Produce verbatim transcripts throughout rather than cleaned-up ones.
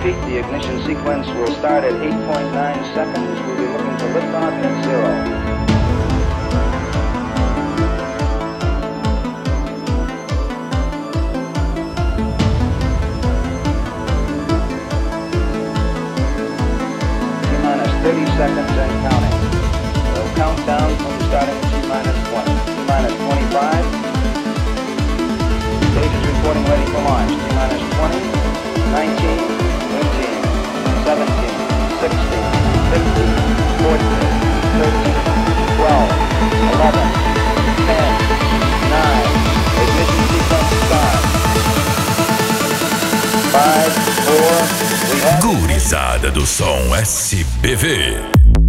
repeat, the ignition sequence will start at eight point nine seconds. We'll be looking for liftoff at zero. thirty seconds and counting. So countdown from starting at T minus twenty. T minus twenty-five. Stage is reporting ready for launch. T minus twenty, nineteen, eighteen, seventeen, sixteen, fifteen, fourteen, thirteen, twelve, eleven, ten, nine. Ignition sequence start. five, four, we have... Gurizada do Som S B V.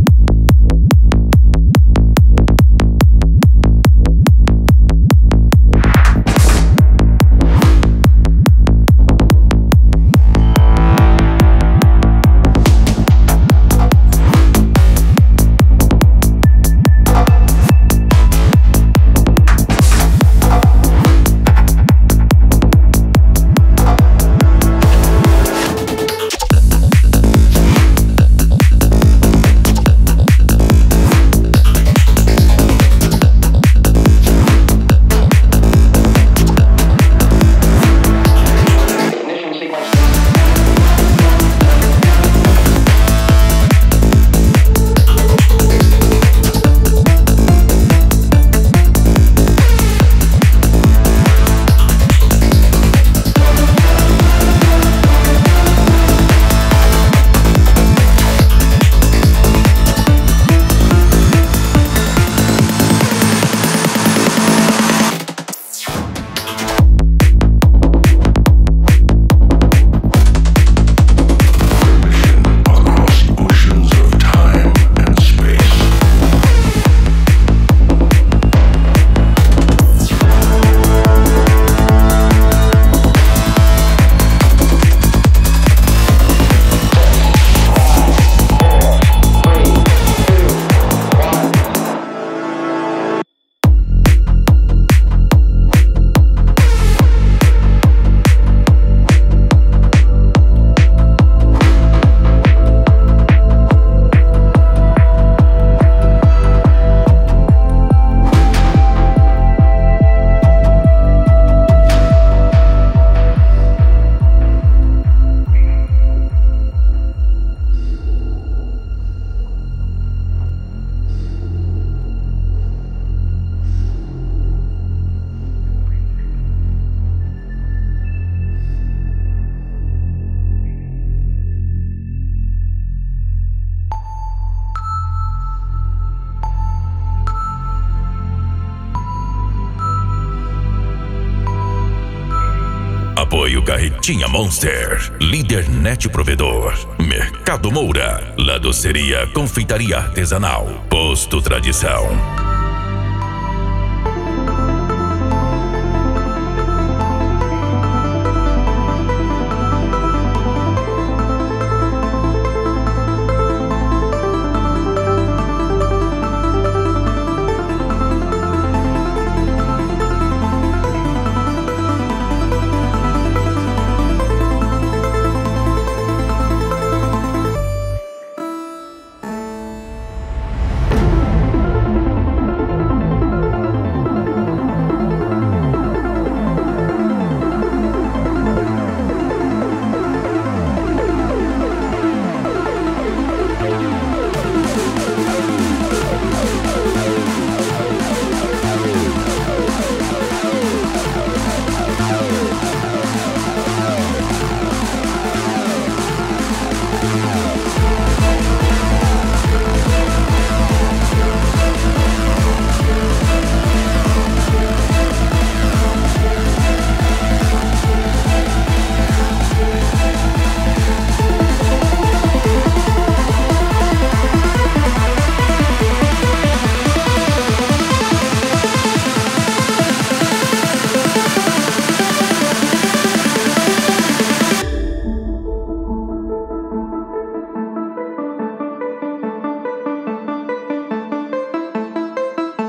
Apoio Carretinha Monster, Líder Net Provedor, Mercado Moura, Ladoceria Confeitaria Artesanal, Posto Tradição.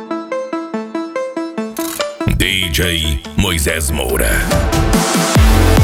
D J Moisés Moura.